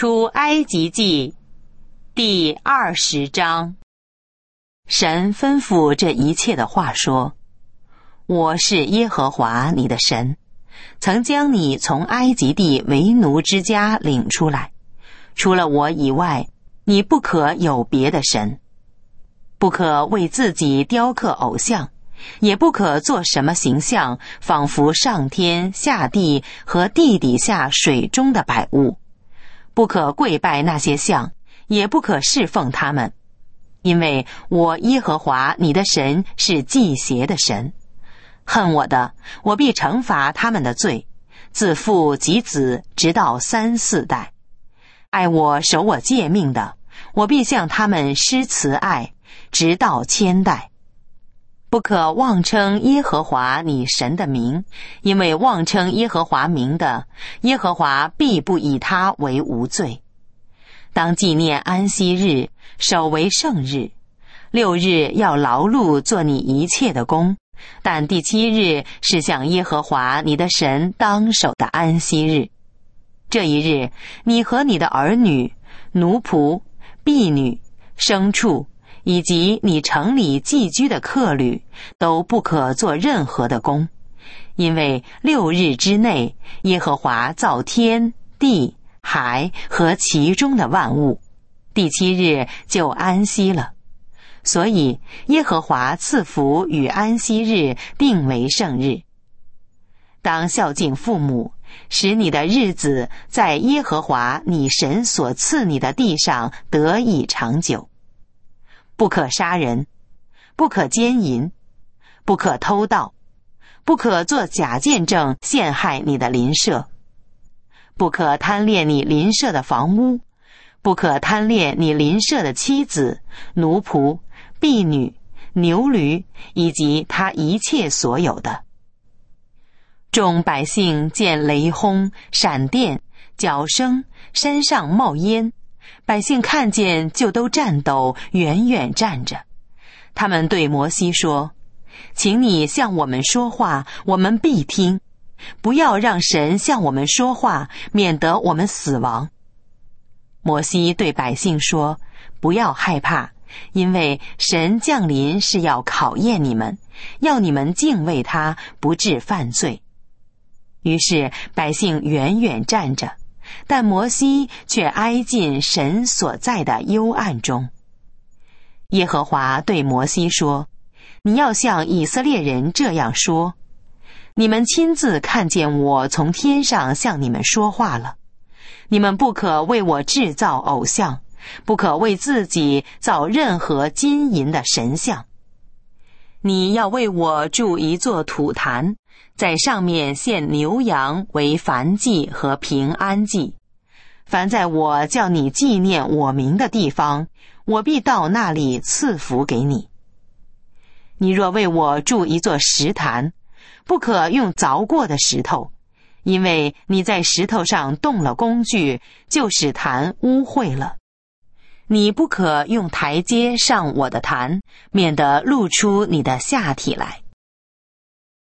出埃及记第20章。神吩咐这一切的话说：我是耶和华你的神，曾将你从埃及地为奴之家领出来，除了我以外，你不可有别的神，不可为自己雕刻偶像，也不可做什么形象，仿佛上天下地和地底下水中的百物，不可跪拜那些像，也不可侍奉他们，因为我耶和华你的神是忌邪的神。恨我的，我必惩罚他们的罪，自父及子，直到3、4代。爱我守我诫命的，我必向他们施慈爱，直到1000代。不可妄称耶和华你神的名，因为妄称耶和华名的，耶和华必不以他为无罪。当纪念安息日，守为圣日。6日要劳碌做你一切的工，但第7日是向耶和华你的神当守的安息日。这一日，你和你的儿女、奴仆、婢女、牲畜，以及你城里寄居的客旅，都不可做任何的工，因为6日之内，耶和华造天地海和其中的万物，第7日就安息了。所以耶和华赐福与安息日定为圣日。当孝敬父母，使你的日子在耶和华你神所赐你的地上得以长久。不可杀人，不可奸淫，不可偷盗，不可作假见证陷害你的邻舍，不可贪恋你邻舍的房屋，不可贪恋你邻舍的妻子、奴仆、婢女、牛驴，以及他一切所有的。众百姓见雷轰、闪电、角声，山上冒烟，百姓看见就都颤抖，远远站着。他们对摩西说：请你向我们说话，我们必听，不要让神向我们说话，免得我们死亡。摩西对百姓说：不要害怕，因为神降临是要考验你们，要你们敬畏他，不致犯罪。于是百姓远远站着，但摩西却挨进神所在的幽暗中。耶和华对摩西说：你要向以色列人这样说：你们亲自看见我从天上向你们说话了。你们不可为我制造偶像，不可为自己造任何金银的神像。你要为我筑一座土坛，在上面献牛羊为燔祭和平安祭。凡在我叫你纪念我名的地方，我必到那里赐福给你。你若为我筑一座石坛，不可用凿过的石头，因为你在石头上动了工具，就使坛污秽了。你不可用台阶上我的坛，免得露出你的下体来。